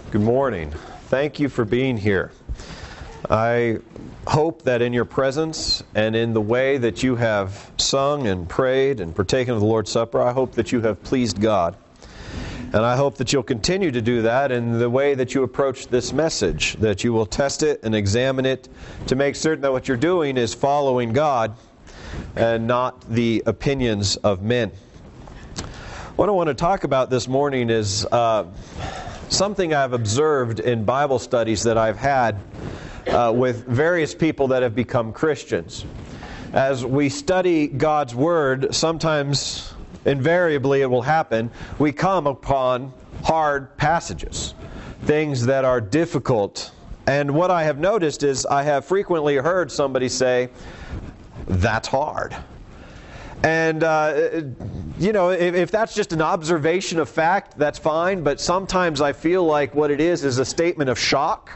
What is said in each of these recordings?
Good morning. Thank you for being here. I hope that in your presence and in the way that you have sung and prayed and partaken of the Lord's Supper, I hope that you have pleased God. And I hope that you'll continue to do that in the way that you approach this message, that you will test it and examine it to make certain that what you're doing is following God and not the opinions of men. What I want to talk about this morning is something I've observed in Bible studies that I've had with various people that have become Christians. As we study God's Word, sometimes, invariably it will happen, we come upon hard passages, things that are difficult. And what I have noticed is I have frequently heard somebody say, "That's hard." And, if that's just an observation of fact, that's fine. But sometimes I feel like what it is a statement of shock,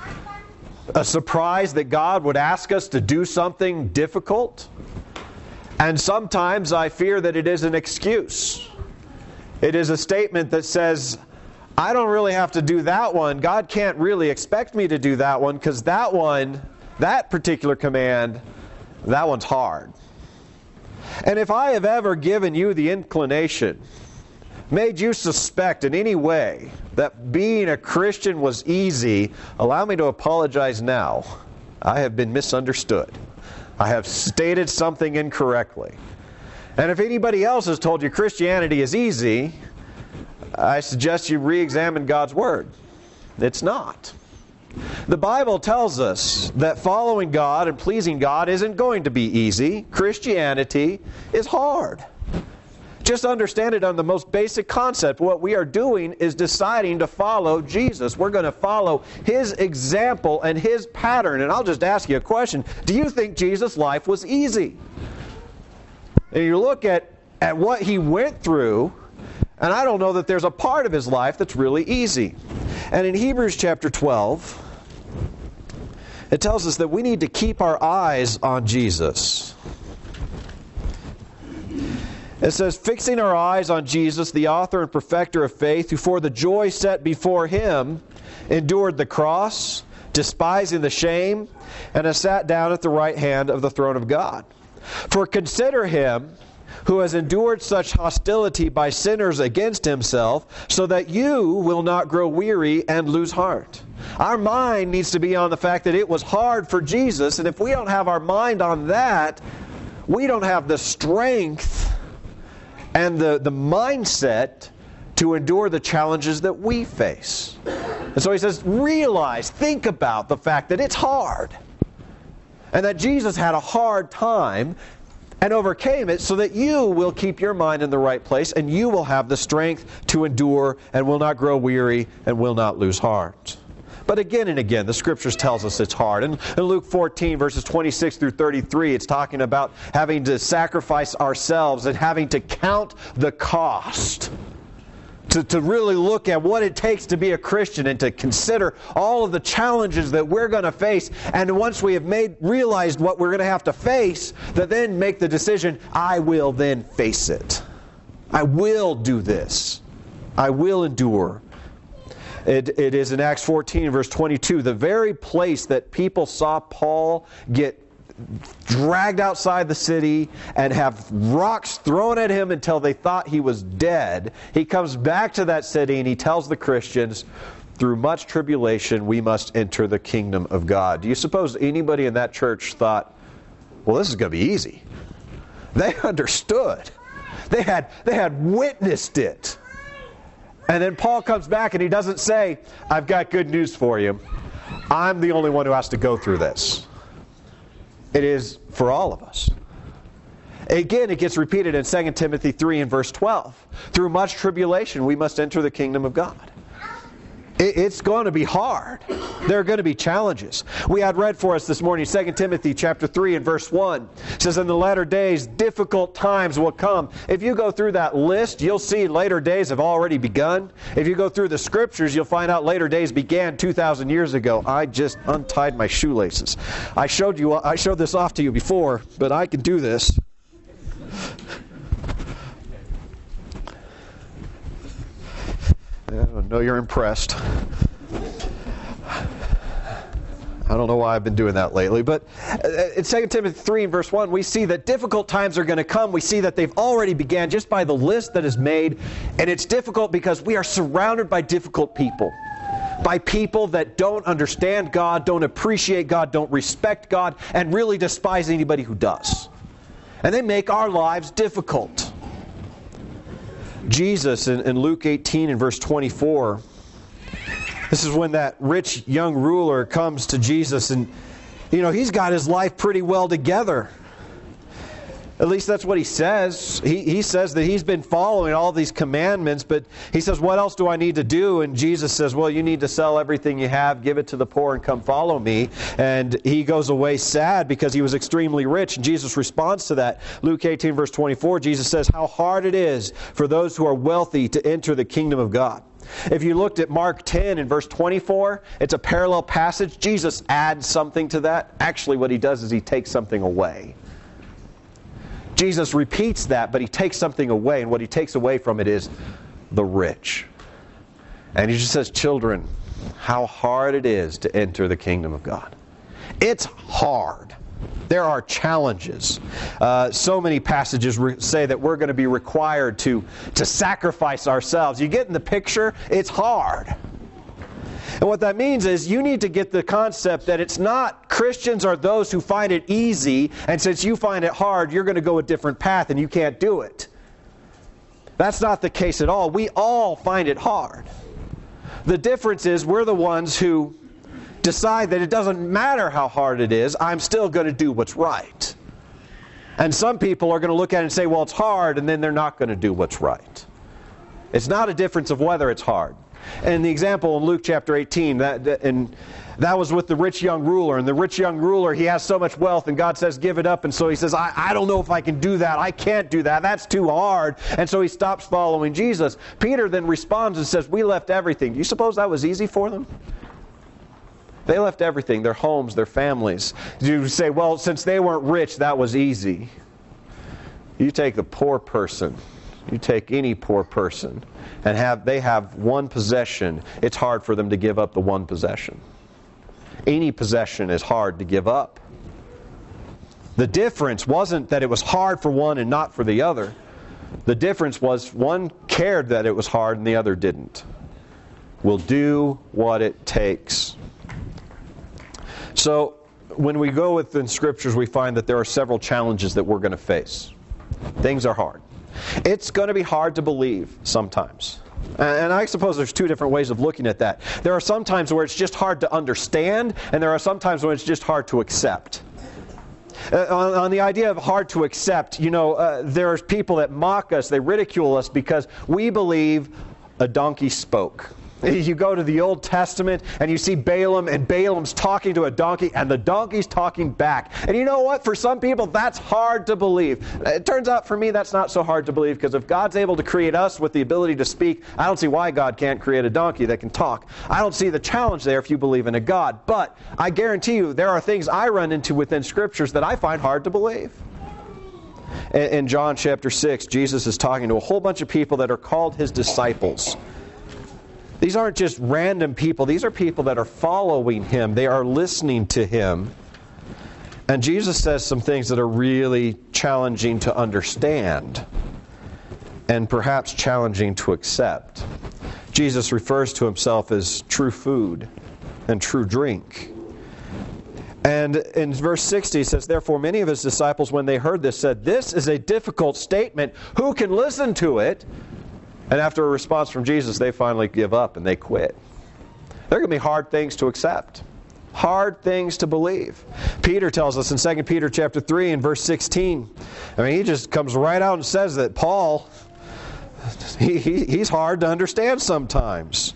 a surprise that God would ask us to do something difficult. And sometimes I fear that it is an excuse. It is a statement that says, I don't really have to do that one. God can't really expect me to do that one because that particular command, that one's hard. And if I have ever given you the inclination, made you suspect in any way that being a Christian was easy, allow me to apologize now. I have been misunderstood. I have stated something incorrectly. And if anybody else has told you Christianity is easy, I suggest you re-examine God's Word. It's not. The Bible tells us that following God and pleasing God isn't going to be easy. Christianity is hard. Just understand it on the most basic concept. What we are doing is deciding to follow Jesus. We're going to follow His example and His pattern. And I'll just ask you a question. Do you think Jesus' life was easy? And you look at what He went through, and I don't know that there's a part of His life that's really easy. And in Hebrews chapter 12, it tells us that we need to keep our eyes on Jesus. It says, fixing our eyes on Jesus, the author and perfecter of faith, who for the joy set before Him endured the cross, despising the shame, and has sat down at the right hand of the throne of God. For consider Him who has endured such hostility by sinners against Himself, so that you will not grow weary and lose heart. Our mind needs to be on the fact that it was hard for Jesus, and if we don't have our mind on that, we don't have the strength and the mindset to endure the challenges that we face. And so he says, realize, think about the fact that it's hard, and that Jesus had a hard time and overcame it so that you will keep your mind in the right place and you will have the strength to endure and will not grow weary and will not lose heart. But again and again, the Scriptures tells us it's hard. In Luke 14, verses 26 through 33, it's talking about having to sacrifice ourselves and having to count the cost. To really look at what it takes to be a Christian and to consider all of the challenges that we're going to face. And once we have realized what we're going to have to face, that then make the decision, I will then face it. I will do this. I will endure. It is in Acts 14, verse 22, the very place that people saw Paul get dragged outside the city and have rocks thrown at him until they thought he was dead. He comes back to that city and he tells the Christians, through much tribulation we must enter the kingdom of God. Do you suppose anybody in that church thought, well, this is going to be easy? They understood. They had witnessed it. And then Paul comes back and he doesn't say, I've got good news for you. I'm the only one who has to go through this. It is for all of us. Again, it gets repeated in 2 Timothy 3 and verse 12. Through much tribulation, we must enter the kingdom of God. It's going to be hard. There are going to be challenges. We had read for us this morning 2 Timothy chapter 3 and verse 1. It says, in the latter days, difficult times will come. If you go through that list, you'll see later days have already begun. If you go through the Scriptures, you'll find out later days began 2,000 years ago. I just untied my shoelaces. I showed this off to you before, but I can do this. I know you're impressed. I don't know why I've been doing that lately, but in 2 Timothy 3 and verse 1, we see that difficult times are going to come. We see that they've already began just by the list that is made, and it's difficult because we are surrounded by difficult people. By people that don't understand God, don't appreciate God, don't respect God, and really despise anybody who does. And they make our lives difficult. Jesus in Luke 18 and verse 24, this is when that rich young ruler comes to Jesus, and he's got his life pretty well together. At least that's what he says. He says that he's been following all these commandments, but he says, what else do I need to do? And Jesus says, well, you need to sell everything you have, give it to the poor, and come follow me. And he goes away sad because he was extremely rich. And Jesus responds to that. Luke 18, verse 24, Jesus says, how hard it is for those who are wealthy to enter the kingdom of God. If you looked at Mark 10 and verse 24, it's a parallel passage. Jesus adds something to that. Actually, what he does is he takes something away. Jesus repeats that, but he takes something away, and what he takes away from it is the rich. And he just says, children, how hard it is to enter the kingdom of God. It's hard. There are challenges. So many passages say that we're going to be required to sacrifice ourselves. You get in the picture? It's hard. And what that means is you need to get the concept that it's not Christians are those who find it easy, and since you find it hard, you're going to go a different path and you can't do it. That's not the case at all. We all find it hard. The difference is we're the ones who decide that it doesn't matter how hard it is, I'm still going to do what's right. And some people are going to look at it and say, well, it's hard, and then they're not going to do what's right. It's not a difference of whether it's hard. And the example in Luke chapter 18, that was with the rich young ruler. And the rich young ruler, he has so much wealth, and God says, give it up. And so he says, I don't know if I can do that. I can't do that. That's too hard. And so he stops following Jesus. Peter then responds and says, we left everything. Do you suppose that was easy for them? They left everything, their homes, their families. You say, well, since they weren't rich, that was easy. You take the poor person. You take any poor person, and they have one possession. It's hard for them to give up the one possession. Any possession is hard to give up. The difference wasn't that it was hard for one and not for the other. The difference was one cared that it was hard and the other didn't. We'll do what it takes. So when we go within Scriptures, we find that there are several challenges that we're going to face. Things are hard. It's going to be hard to believe sometimes. And I suppose there's two different ways of looking at that. There are some times where it's just hard to understand, and there are some times when it's just hard to accept. On the idea of hard to accept, there's people that mock us, they ridicule us because we believe a donkey spoke. You go to the Old Testament and you see Balaam, and Balaam's talking to a donkey, and the donkey's talking back. And you know what? For some people, that's hard to believe. It turns out for me, that's not so hard to believe, because if God's able to create us with the ability to speak, I don't see why God can't create a donkey that can talk. I don't see the challenge there if you believe in a God. But I guarantee you, there are things I run into within Scriptures that I find hard to believe. In John chapter 6, Jesus is talking to a whole bunch of people that are called His disciples. These aren't just random people. These are people that are following Him. They are listening to Him. And Jesus says some things that are really challenging to understand and perhaps challenging to accept. Jesus refers to Himself as true food and true drink. And in verse 60 it says, therefore many of His disciples, when they heard this, said, this is a difficult statement. Who can listen to it? And after a response from Jesus, they finally give up and they quit. There are going to be hard things to accept. Hard things to believe. Peter tells us in 2 Peter chapter 3 and verse 16. He just comes right out and says that Paul, he's hard to understand sometimes.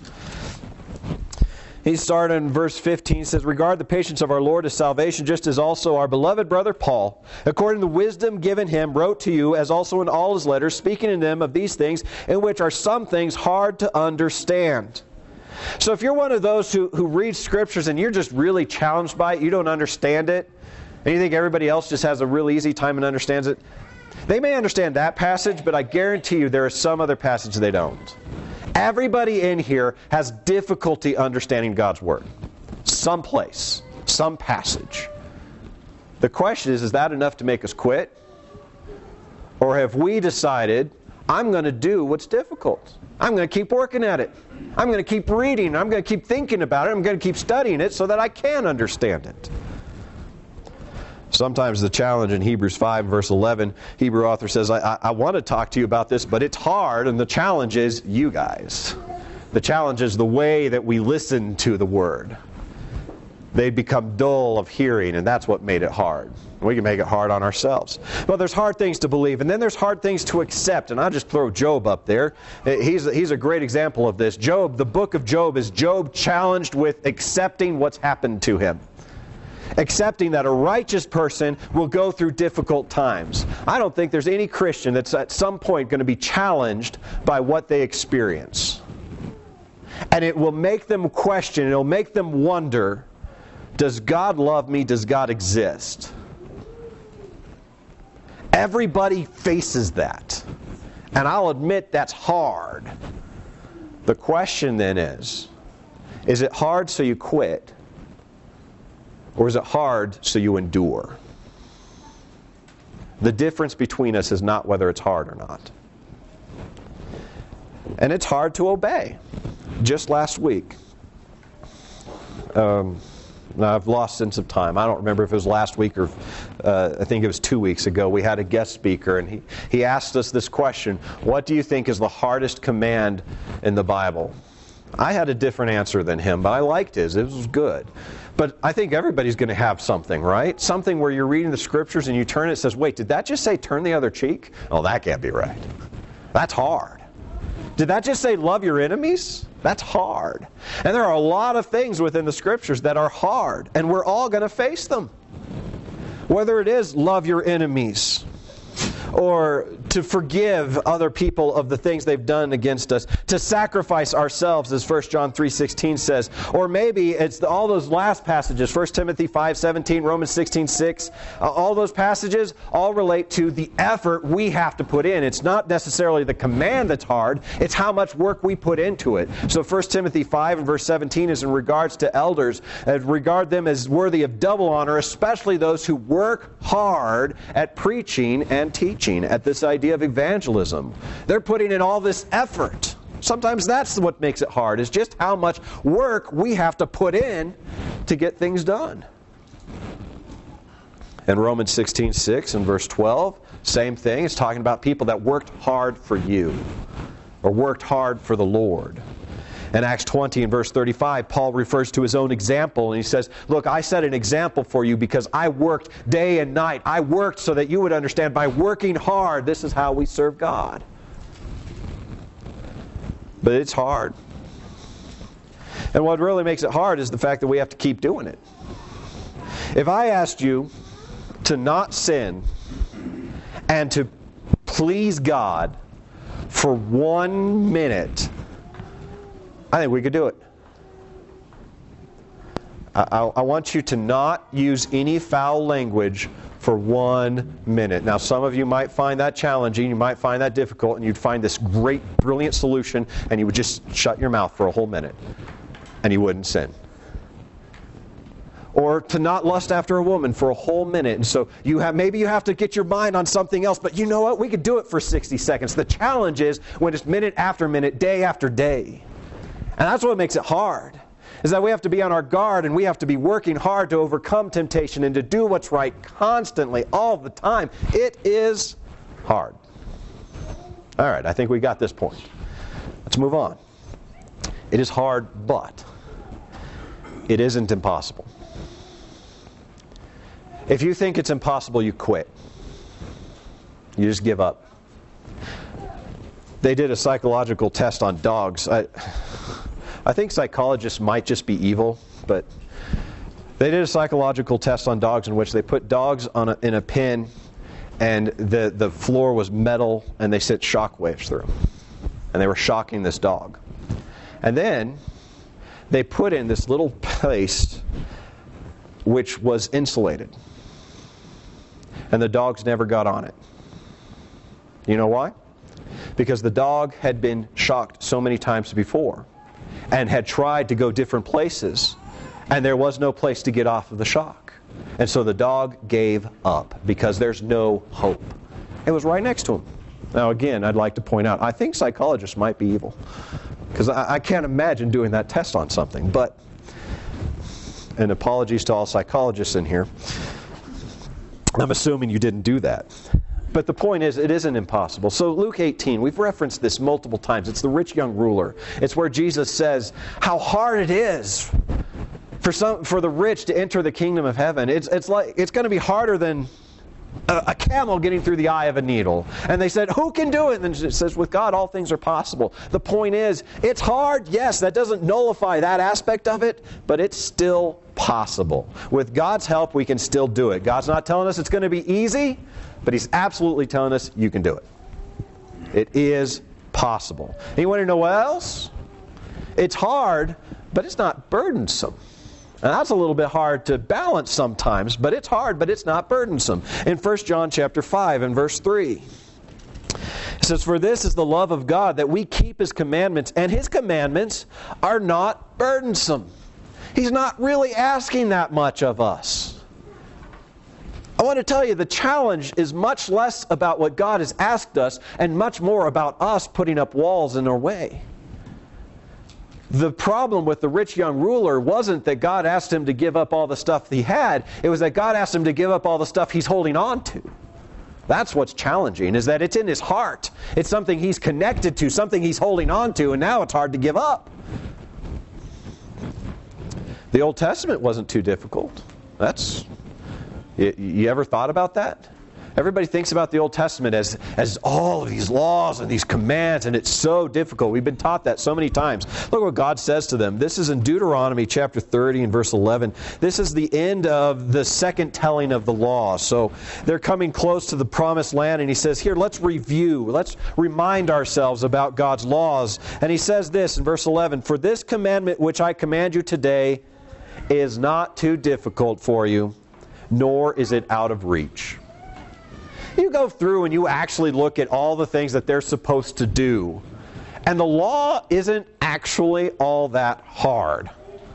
He started in verse 15, says, regard the patience of our Lord as salvation, just as also our beloved brother Paul, according to the wisdom given him, wrote to you, as also in all his letters, speaking in them of these things, in which are some things hard to understand. So if you're one of those who reads Scriptures and you're just really challenged by it, you don't understand it, and you think everybody else just has a real easy time and understands it, they may understand that passage, but I guarantee you there is some other passage they don't. Everybody in here has difficulty understanding God's Word. Someplace. some passage. The question is that enough to make us quit? Or have we decided, I'm going to do what's difficult. I'm going to keep working at it. I'm going to keep reading. I'm going to keep thinking about it. I'm going to keep studying it so that I can understand it. Sometimes the challenge in Hebrews 5, verse 11, Hebrew author says, I want to talk to you about this, but it's hard, and the challenge is you guys. The challenge is the way that we listen to the Word. They become dull of hearing, and that's what made it hard. We can make it hard on ourselves. Well, there's hard things to believe, and then there's hard things to accept. And I'll just throw Job up there. He's a great example of this. Job, the book of Job, is Job challenged with accepting what's happened to him. Accepting that a righteous person will go through difficult times. I don't think there's any Christian that's at some point going to be challenged by what they experience. And it will make them question, it'll make them wonder, does God love me? Does God exist? Everybody faces that. And I'll admit that's hard. The question then is it hard so you quit? Or is it hard so you endure? The difference between us is not whether it's hard or not. And it's hard to obey. Just last week, now I've lost sense of time. I don't remember if it was last week or I think it was 2 weeks ago. We had a guest speaker, and he asked us this question: what do you think is the hardest command in the Bible? I had a different answer than him, but I liked his. It was good. But I think everybody's going to have something, right? Something where you're reading the Scriptures and you turn it and says, wait, did that just say turn the other cheek? Oh, that can't be right. That's hard. Did that just say love your enemies? That's hard. And there are a lot of things within the Scriptures that are hard, and we're all going to face them. Whether it is love your enemies, or to forgive other people of the things they've done against us, to sacrifice ourselves, as 1 John 3:16 says, or maybe it's all those last passages, 1 Timothy 5:17, Romans 16:6, all those passages all relate to the effort we have to put in. It's not necessarily the command that's hard, it's how much work we put into it. So 1 Timothy 5 and verse 17 is in regards to elders, regard them as worthy of double honor, especially those who work hard at preaching and teaching, at this idea of evangelism. They're putting in all this effort. Sometimes that's what makes it hard, is just how much work we have to put in to get things done. In Romans 16:6 and verse 12, same thing. It's talking about people that worked hard for you, or worked hard for the Lord. In Acts 20 and verse 35, Paul refers to his own example, and he says, look, I set an example for you because I worked day and night. I worked so that you would understand by working hard, this is how we serve God. But it's hard. And what really makes it hard is the fact that we have to keep doing it. If I asked you to not sin and to please God for 1 minute, I think we could do it. I want you to not use any foul language for 1 minute. Now, some of you might find that challenging, you might find that difficult, and you'd find this great, brilliant solution, and you would just shut your mouth for a whole minute, and you wouldn't sin. Or to not lust after a woman for a whole minute. And so maybe you have to get your mind on something else, but you know what? We could do it for 60 seconds. The challenge is when it's minute after minute, day after day. And that's what makes it hard, is that we have to be on our guard, and we have to be working hard to overcome temptation and to do what's right constantly, all the time. It is hard. All right, I think we got this point. Let's move on. It is hard, but it isn't impossible. If you think it's impossible, you quit. You just give up. They did a psychological test on dogs. I think psychologists might just be evil, but they did a psychological test on dogs in which they put dogs in a pen, and the floor was metal, and they sent shock waves through. And they were shocking this dog. And then they put in this little place which was insulated. And the dogs never got on it. You know why? Because the dog had been shocked so many times before and had tried to go different places And there was no place to get off of the shock. And so the dog gave up because there's no hope. It was right next to him. Now again, I'd like to point out, I think psychologists might be evil. Because I can't imagine doing that test on something. But, and apologies to all psychologists in here, I'm assuming you didn't do that. But the point is, it isn't impossible. So Luke 18, we've referenced this multiple times. It's the rich young ruler. It's where Jesus says how hard it is for the rich to enter the kingdom of heaven. It's going to be harder than a camel getting through the eye of a needle. And they said, who can do it? And it says, with God all things are possible. The point is, it's hard. Yes, that doesn't nullify that aspect of it, but it's still possible. With God's help, we can still do it. God's not telling us it's going to be easy, but He's absolutely telling us you can do it. It is possible. And you want to know what else? It's hard, but it's not burdensome. And that's a little bit hard to balance sometimes, but it's hard, but it's not burdensome. In 1 John chapter 5 and verse 3, it says, for this is the love of God, that we keep His commandments, and His commandments are not burdensome. He's not really asking that much of us. I want to tell you, the challenge is much less about what God has asked us and much more about us putting up walls in our way. The problem with the rich young ruler wasn't that God asked him to give up all the stuff he had. It was that God asked him to give up all the stuff he's holding on to. That's what's challenging, is that it's in his heart. It's something he's connected to, something he's holding on to, and now it's hard to give up. The Old Testament wasn't too difficult. You ever thought about that? Everybody thinks about the Old Testament as all of these laws and these commands, and it's so difficult. We've been taught that so many times. Look what God says to them. This is in Deuteronomy chapter 30 and verse 11. This is the end of the second telling of the law. So they're coming close to the promised land, and He says, here, let's review. Let's remind ourselves about God's laws. And He says this in verse 11, for this commandment which I command you today is not too difficult for you, nor is it out of reach. You go through and you actually look at all the things that they're supposed to do, and the law isn't actually all that hard.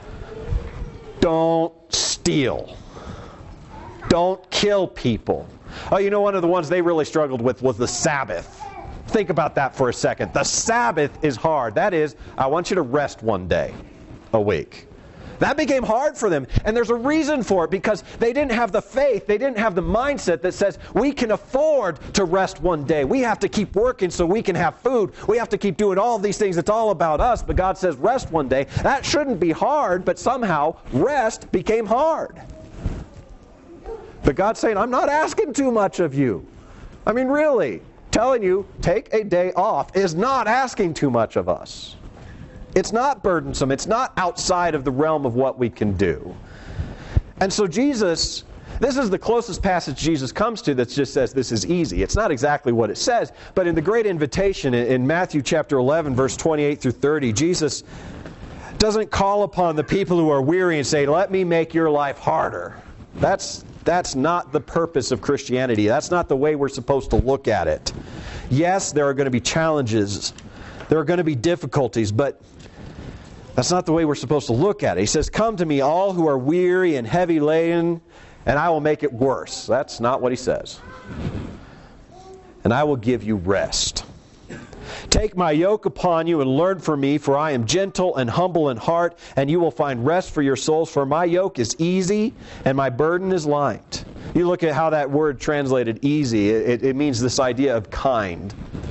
Don't steal. Don't kill people. Oh, you know, one of the ones they really struggled with was the Sabbath. Think about that for a second. The Sabbath is hard. That is, I want you to rest one day a week. That became hard for them, and there's a reason for it, because they didn't have the faith, they didn't have the mindset that says, we can afford to rest one day. We have to keep working so we can have food. We have to keep doing all these things. It's all about us, but God says rest one day. That shouldn't be hard, but somehow rest became hard. But God's saying, I'm not asking too much of you. I mean, really, telling you, take a day off is not asking too much of us. It's not burdensome. It's not outside of the realm of what we can do. And so Jesus, this is the closest passage Jesus comes to that just says this is easy. It's not exactly what it says, but in the Great Invitation in Matthew chapter 11, verse 28 through 30, Jesus doesn't call upon the people who are weary and say, let me make your life harder. That's not the purpose of Christianity. That's not the way we're supposed to look at it. Yes, there are going to be challenges. There are going to be difficulties, but that's not the way we're supposed to look at it. He says, come to me, all who are weary and heavy laden, and I will make it worse. That's not what He says. And I will give you rest. Take my yoke upon you and learn from me, for I am gentle and humble in heart, and you will find rest for your souls. For my yoke is easy and my burden is light. You look at how that word translated easy. It means this idea of kind,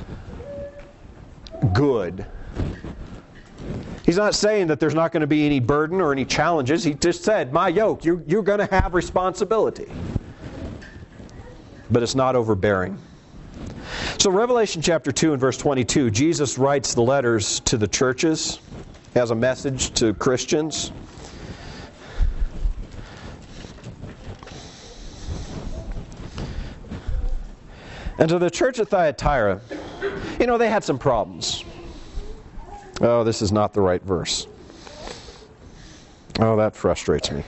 good. He's not saying that there's not going to be any burden or any challenges. He just said, my yoke, you're going to have responsibility. But it's not overbearing. So Revelation chapter 2 and verse 22, Jesus writes the letters to the churches as a message to Christians. And to the church at Thyatira, you know, they had some problems. Oh, this is not the right verse. Oh, that frustrates me.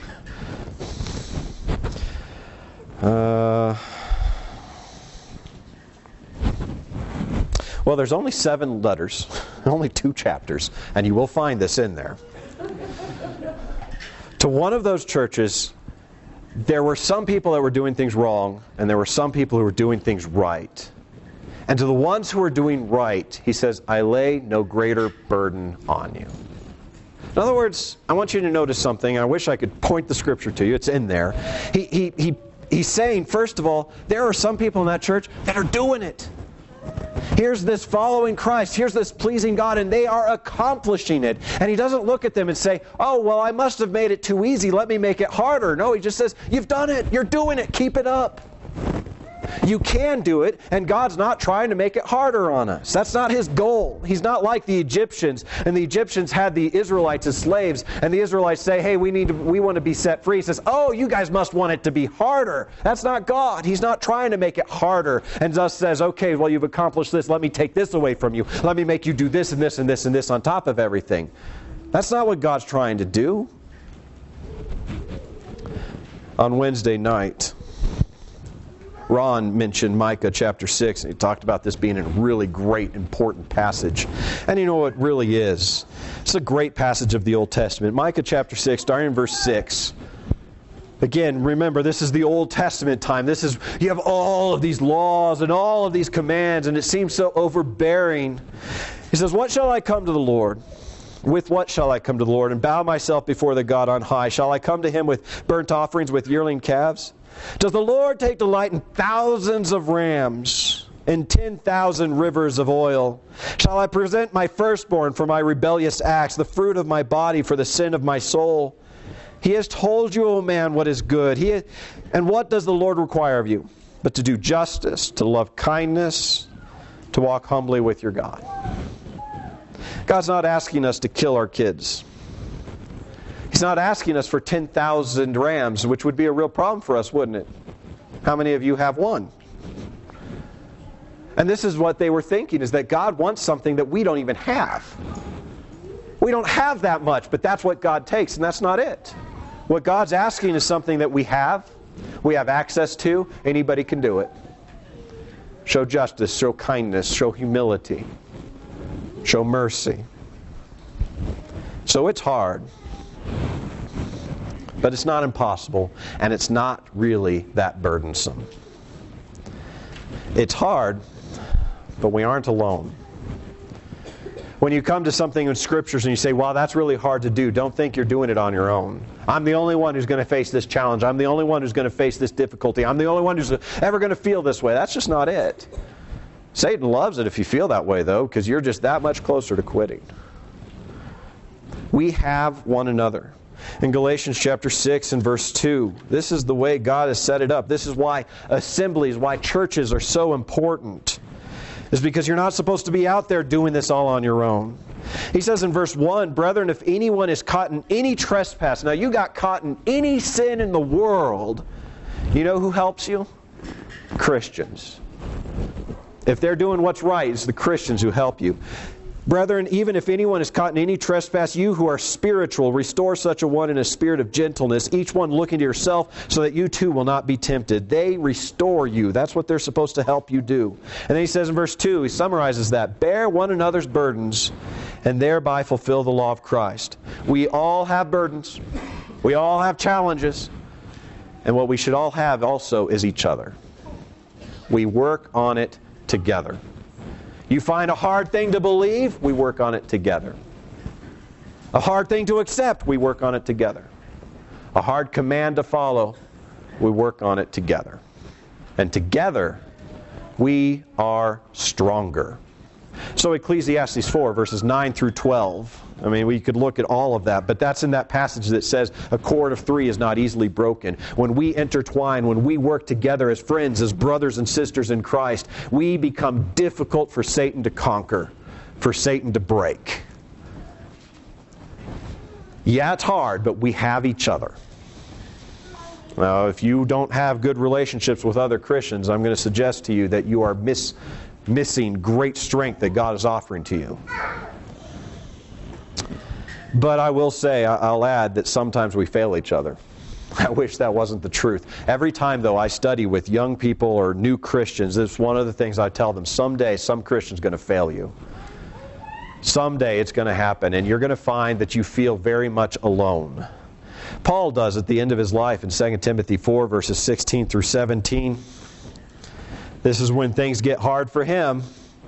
Well, there's only 7 letters, only 2 chapters, and you will find this in there. to one of those churches, there were some people that were doing things wrong, and there were some people who were doing things right. And to the ones who are doing right, he says, I lay no greater burden on you. In other words, I want you to notice something. I wish I could point the scripture to you. It's in there. He's saying, first of all, there are some people in that church that are doing it. Here's this following Christ. Here's this pleasing God, and they are accomplishing it. And he doesn't look at them and say, oh, well, I must have made it too easy. Let me make it harder. No, he just says, you've done it. You're doing it. Keep it up. You can do it, and God's not trying to make it harder on us. That's not His goal. He's not like the Egyptians, and the Egyptians had the Israelites as slaves, and the Israelites say, hey, we want to be set free. He says, oh, you guys must want it to be harder. That's not God. He's not trying to make it harder, and thus says, okay, well, you've accomplished this. Let me take this away from you. Let me make you do this and this and this and this on top of everything. That's not what God's trying to do. On Wednesday night, Ron mentioned Micah chapter 6, and he talked about this being a really great, important passage. And you know what it really is? It's a great passage of the Old Testament. Micah chapter 6, starting in verse 6. Again, remember, this is the Old Testament time. You have all of these laws and all of these commands, and it seems so overbearing. He says, what shall I come to the Lord? With what shall I come to the Lord and bow myself before the God on high? Shall I come to Him with burnt offerings, with yearling calves? Does the Lord take delight in thousands of rams, in 10,000 rivers of oil? Shall I present my firstborn for my rebellious acts, the fruit of my body for the sin of my soul? He has told you, O man, what is good. And what does the Lord require of you? But to do justice, to love kindness, to walk humbly with your God. God's not asking us to kill our kids. He's not asking us for 10,000 rams, which would be a real problem for us, wouldn't it? How many of you have one? And this is what they were thinking, is that God wants something that we don't even have. We don't have that much, but that's what God takes, and that's not it. What God's asking is something that we have access to, anybody can do it. Show justice, show kindness, show humility, show mercy. So it's hard. But it's not impossible, and it's not really that burdensome. It's hard, but we aren't alone. When you come to something in Scriptures and you say, wow, that's really hard to do, don't think you're doing it on your own. I'm the only one who's going to face this challenge. I'm the only one who's going to face this difficulty. I'm the only one who's ever going to feel this way. That's just not it. Satan loves it if you feel that way, though, because you're just that much closer to quitting. We have one another. In Galatians chapter 6 and verse 2, this is the way God has set it up. This is why assemblies, why churches are so important. Is because you're not supposed to be out there doing this all on your own. He says in verse 1, brethren, if anyone is caught in any trespass, now you got caught in any sin in the world, you know who helps you? Christians. If they're doing what's right, it's the Christians who help you. Brethren, even if anyone is caught in any trespass, you who are spiritual, restore such a one in a spirit of gentleness, each one looking to yourself, so that you too will not be tempted. They restore you. That's what they're supposed to help you do. And then he says in verse 2, he summarizes that, bear one another's burdens, and thereby fulfill the law of Christ. We all have burdens. We all have challenges. And what we should all have also is each other. We work on it together. You find a hard thing to believe, we work on it together. A hard thing to accept, we work on it together. A hard command to follow, we work on it together. And together, we are stronger. So Ecclesiastes 4, verses 9 through 12. I mean, we could look at all of that, but that's in that passage that says a cord of three is not easily broken. When we intertwine, when we work together as friends, as brothers and sisters in Christ, we become difficult for Satan to conquer, for Satan to break. Yeah, it's hard, but we have each other. Now, if you don't have good relationships with other Christians, I'm going to suggest to you that you are missing great strength that God is offering to you. But I will say, I'll add that sometimes we fail each other. I wish that wasn't the truth. Every time, though, I study with young people or new Christians, it's one of the things I tell them. Someday, some Christian's going to fail you. Someday it's going to happen, and you're going to find that you feel very much alone. Paul does at the end of his life in 2 Timothy 4, verses 16 through 17. This is when things get hard for him.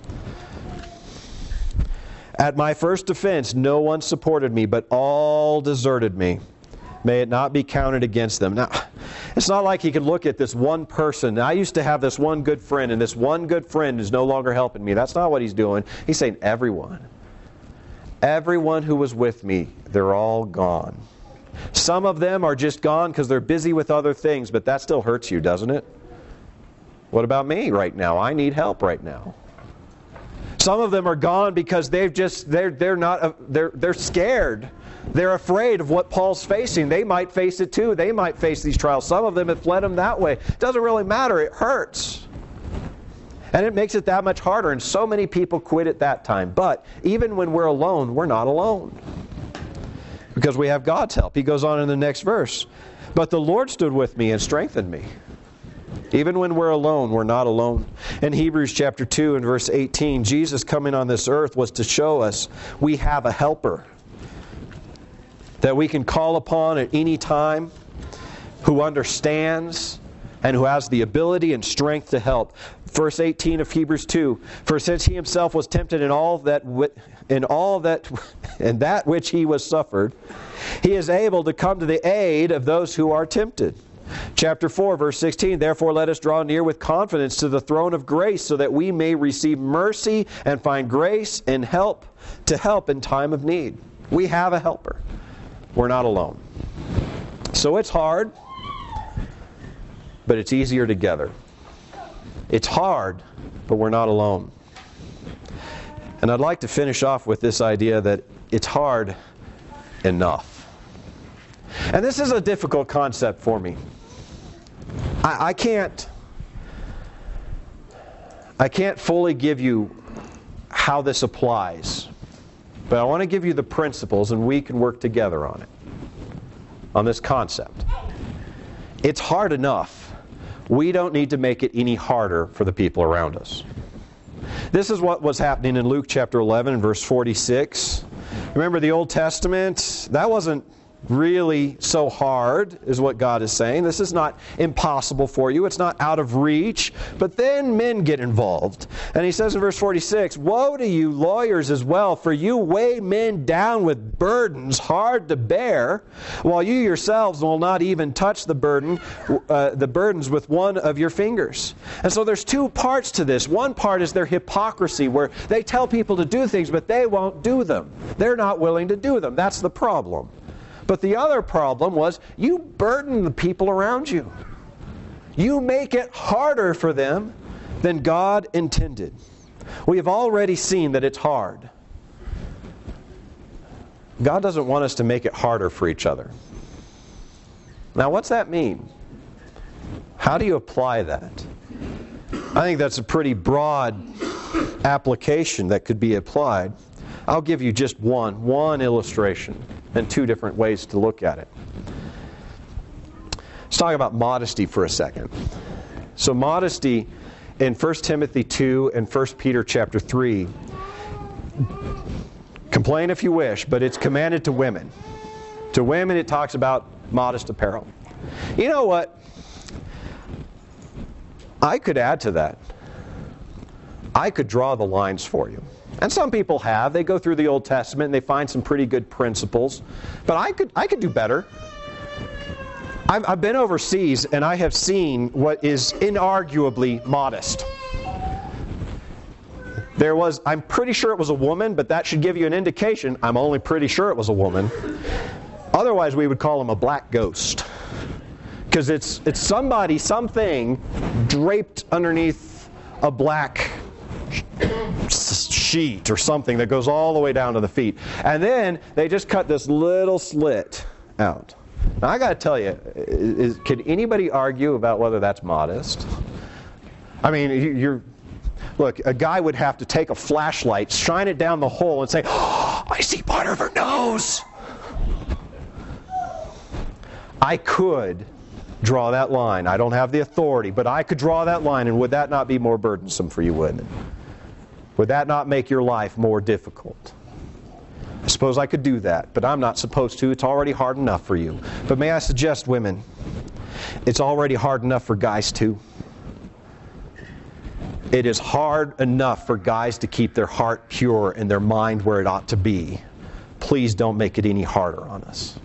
At my first defense, no one supported me, but all deserted me. May it not be counted against them. Now, it's not like he could look at this one person. I used to have this one good friend, and this one good friend is no longer helping me. That's not what he's doing. He's saying everyone. Everyone who was with me, they're all gone. Some of them are just gone because they're busy with other things, but that still hurts you, doesn't it? What about me right now? I need help right now. Some of them are gone because they're scared. They're afraid of what Paul's facing. They might face it too. They might face these trials. Some of them have fled him that way. It doesn't really matter. It hurts. And it makes it that much harder. And so many people quit at that time. But even when we're alone, we're not alone. Because we have God's help. He goes on in the next verse. But the Lord stood with me and strengthened me. Even when we're alone, we're not alone. In Hebrews chapter 2 and verse 18, Jesus coming on this earth was to show us we have a helper that we can call upon at any time, who understands and who has the ability and strength to help. Verse 18 of Hebrews 2, for since he himself was tempted in that which he was suffered, he is able to come to the aid of those who are tempted. Chapter 4, verse 16, therefore let us draw near with confidence to the throne of grace, so that we may receive mercy and find grace and help to help in time of need. We have a helper. We're not alone. So it's hard, but it's easier together. It's hard, but we're not alone. And I'd like to finish off with this idea that it's hard enough. And this is a difficult concept for me. I can't fully give you how this applies, but I want to give you the principles, and we can work together on it, on this concept. It's hard enough. We don't need to make it any harder for the people around us. This is what was happening in Luke chapter 11 and verse 46. Remember the Old Testament? That wasn't really so hard, is what God is saying. This is not impossible for you. It's not out of reach. But then men get involved. And he says in verse 46, woe to you lawyers as well, for you weigh men down with burdens hard to bear, while you yourselves will not even touch the burdens with one of your fingers. And so there's two parts to this. One part is their hypocrisy, where they tell people to do things, but they won't do them. They're not willing to do them. That's the problem. But the other problem was you burden the people around you. You make it harder for them than God intended. We have already seen that it's hard. God doesn't want us to make it harder for each other. Now, what's that mean? How do you apply that? I think that's a pretty broad application that could be applied. I'll give you just one illustration and two different ways to look at it. Let's talk about modesty for a second. So modesty in 1 Timothy 2 and 1 Peter chapter 3, complain if you wish, but it's commanded to women. To women it talks about modest apparel. You know what? I could add to that. I could draw the lines for you. And some people have. They go through the Old Testament and they find some pretty good principles. But I could do better. I've been overseas and I have seen what is inarguably modest. I'm pretty sure it was a woman, but that should give you an indication. I'm only pretty sure it was a woman. Otherwise we would call him a black ghost. Because it's somebody, something draped underneath a black sheet or something that goes all the way down to the feet. And then they just cut this little slit out. Now I got to tell you, can anybody argue about whether that's modest? I mean, look, a guy would have to take a flashlight, shine it down the hole and say, oh, I see part of her nose. I could draw that line. I don't have the authority, but I could draw that line, and would that not be more burdensome for you women? Would that not make your life more difficult? I suppose I could do that, but I'm not supposed to. It's already hard enough for you. But may I suggest, women, it's already hard enough for guys too. It is hard enough for guys to keep their heart pure and their mind where it ought to be. Please don't make it any harder on us.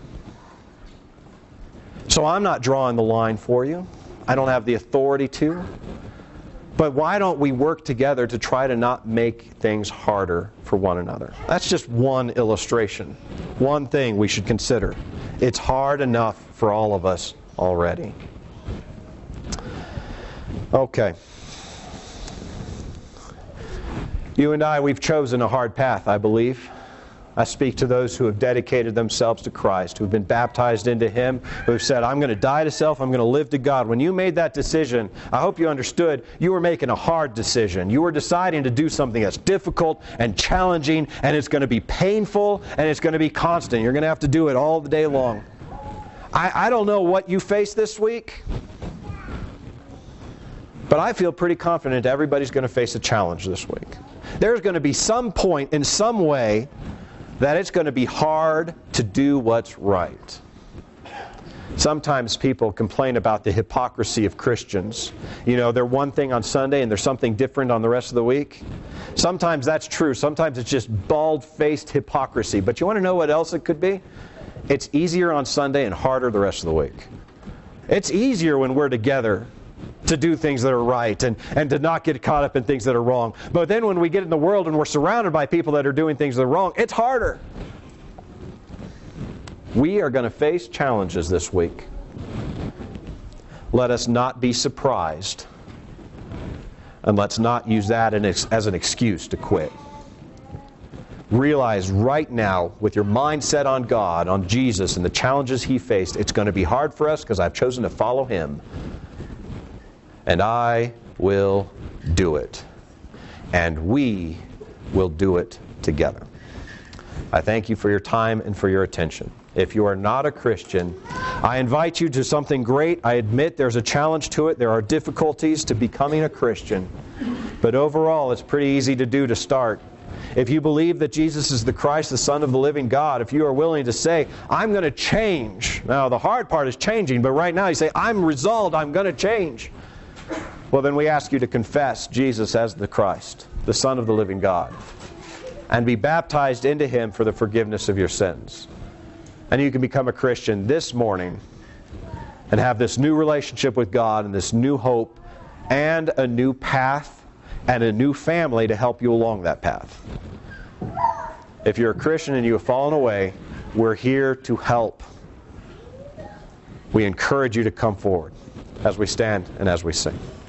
So I'm not drawing the line for you. I don't have the authority to. But why don't we work together to try to not make things harder for one another? That's just one illustration. One thing we should consider. It's hard enough for all of us already. Okay. You and I, we've chosen a hard path, I believe. I speak to those who have dedicated themselves to Christ, who have been baptized into Him, who have said, I'm going to die to self, I'm going to live to God. When you made that decision, I hope you understood, you were making a hard decision. You were deciding to do something that's difficult and challenging, and it's going to be painful, and it's going to be constant. You're going to have to do it all the day long. I don't know what you face this week, but I feel pretty confident everybody's going to face a challenge this week. There's going to be some point in some way that it's going to be hard to do what's right. Sometimes people complain about the hypocrisy of Christians. You know, they're one thing on Sunday and there's something different on the rest of the week. Sometimes that's true. Sometimes it's just bald-faced hypocrisy. But you want to know what else it could be? It's easier on Sunday and harder the rest of the week. It's easier when we're together to do things that are right and to not get caught up in things that are wrong. But then when we get in the world and we're surrounded by people that are doing things that are wrong, it's harder. We are going to face challenges this week. Let us not be surprised, and let's not use that as an excuse to quit. Realize right now, with your mind set on God, on Jesus, and the challenges He faced, it's going to be hard for us because I've chosen to follow Him. And I will do it. And we will do it together. I thank you for your time and for your attention. If you are not a Christian, I invite you to something great. I admit there's a challenge to it. There are difficulties to becoming a Christian. But overall, it's pretty easy to do to start. If you believe that Jesus is the Christ, the Son of the living God, if you are willing to say, I'm going to change. Now, the hard part is changing, but right now you say, I'm resolved, I'm going to change. Well, then we ask you to confess Jesus as the Christ, the Son of the living God, and be baptized into Him for the forgiveness of your sins. And you can become a Christian this morning and have this new relationship with God and this new hope and a new path and a new family to help you along that path. If you're a Christian and you have fallen away, we're here to help. We encourage you to come forward as we stand and as we sing.